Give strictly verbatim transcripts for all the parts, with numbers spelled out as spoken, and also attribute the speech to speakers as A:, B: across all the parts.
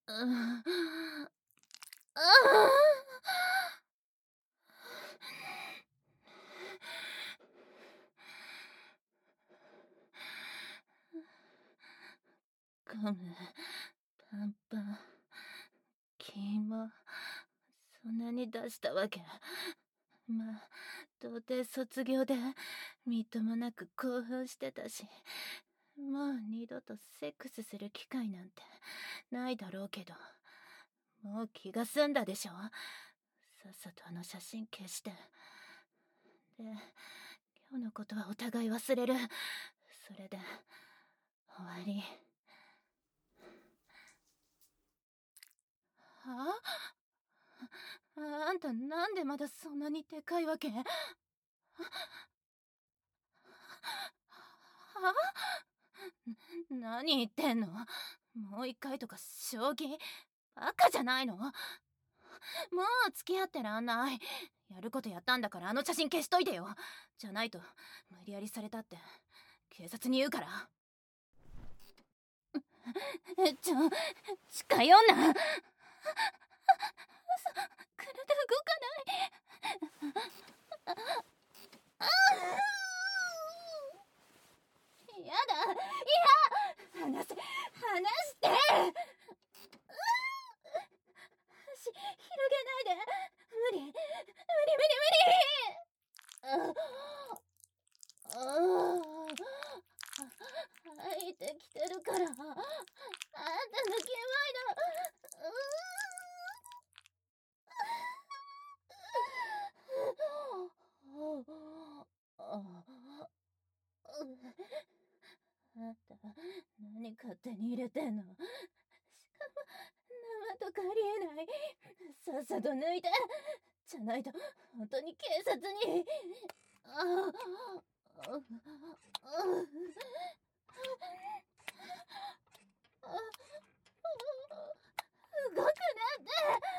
A: ああ。ゴム、パンパン、キモ、そんなに出したわけ。まあ、到底卒業でみっともなく興奮してたし、もう二度とセックスする機会なんてないだろうけど、もう気が済んだでしょ。さっさとあの写真消して。で、今日のことはお互い忘れる。それで終わり。はあ？あんたなんでまだそんなにでかいわけ？は？何言ってんの？もう一回とか将棋？バカじゃないの？もう付き合ってらんない。やることやったんだからあの写真消しといてよ。じゃないと無理やりされたって警察に言うから。ちょ、近寄んな。体動かない。やだ、いや、離せ、離して。足広げないで。無理、無理無理無理。ああ、入ってきてるから。あんたのキモいの。あんた何勝手に入れてんの？しかも生とかありえない。さっさと抜いて。じゃないと本当に警察に。ああ、動くなんて。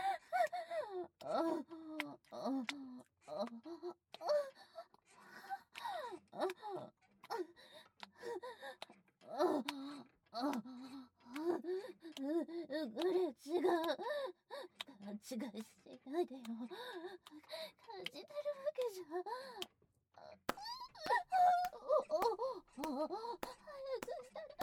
A: これ違う。勘違いしないでよ。感じてるわけじゃ。早くしたら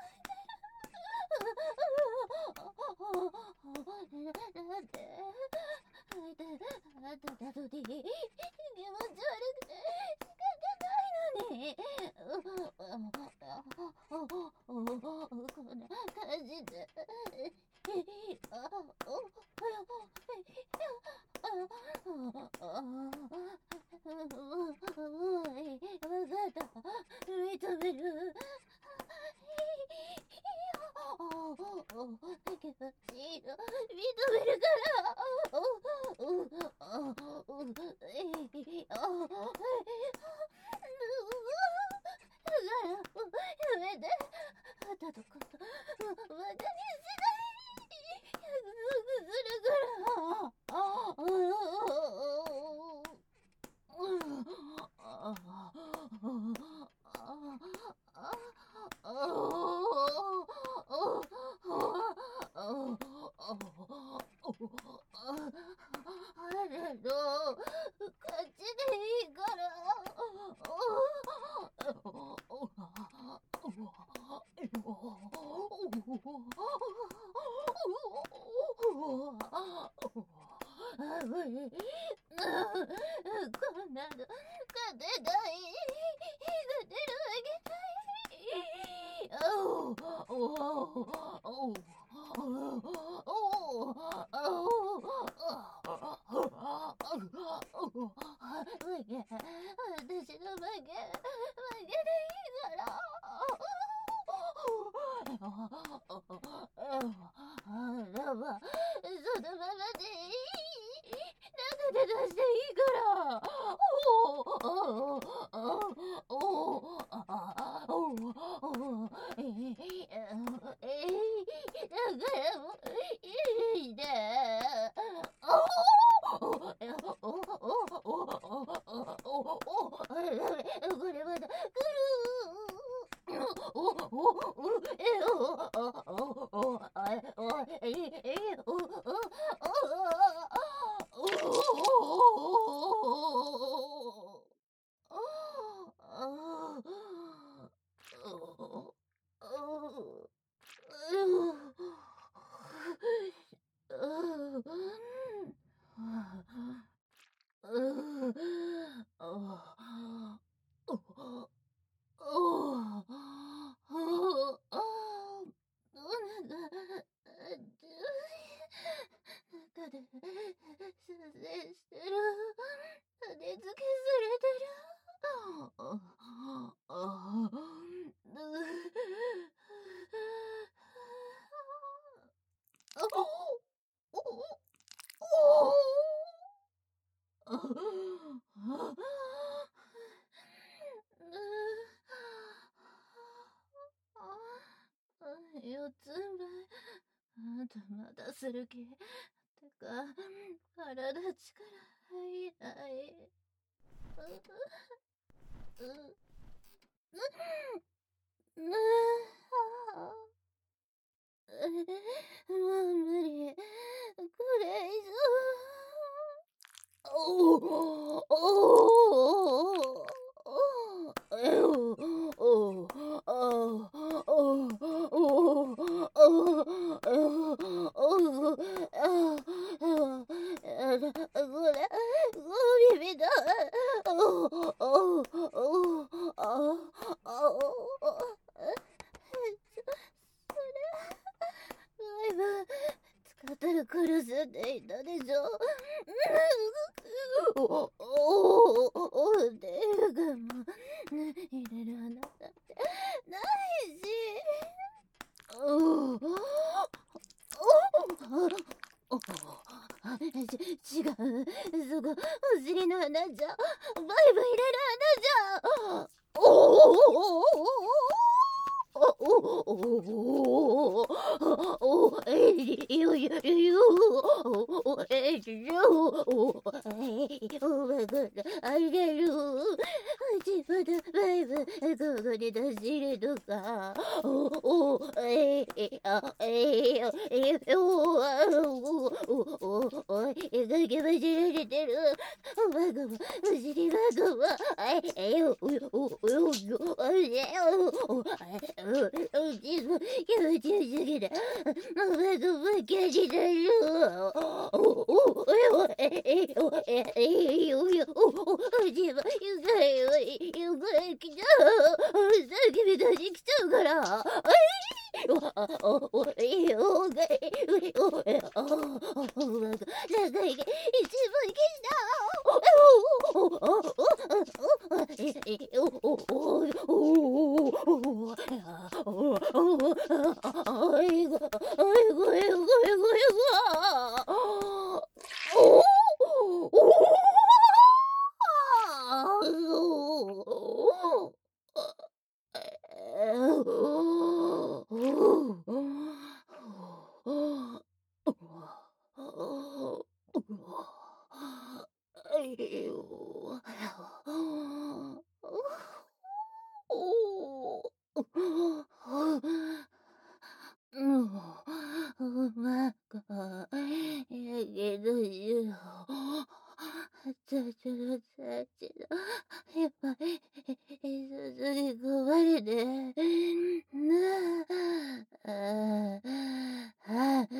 A: なんで相手あんたなのに気持ち悪くて仕方ないのに。こんな感じで。わかった。認める。気持ちいいの認めるから。やめて。あんたのことバカにしない。約束するから。あれの勝ちでいいから。こんなの勝てない。勝てるわけない。私の負け、負けでいいから。あらば、そのままでいい。中で出していいから。だからもういいね。これまだ来る。おおおおえおおおおえ四つん這い。あとまだする気。てか、体力入らない。う、う、う、う、う、ああ。もう無理。これ以上。おおおおえおおあおおおおあこれゴミみたい。おおおああバイバイ。使ったら殺すって言ったでしょ。おおおおっていうかもう入れる穴だってないし。おおおおち違う。そこお尻の穴じゃバイブ入れる穴じゃ。おおおおおおえいよよよおえいよおえおばがあげる自分でバイブここに出しるとかおおえいあえいよえおおおおえがけまじられてるおばがお尻ばがはえいよおよおよおえおおうちの気持ちすぎて、ママがバカになる。おおおええおええよよおお自分ゆかいよゆかい来た。さっきみたいに来ちゃうから。おおおえおがいおえおおが長いけ一番消したおおおおおええおおおおおおあいごあいごえごえごえごおおもう、うまく、やけどしよう。ちょちょちょちょ、やっぱ、いさすに壊れて、なあ、ああ、あ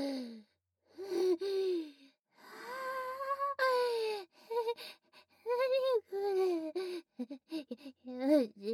A: 何これ、気持ち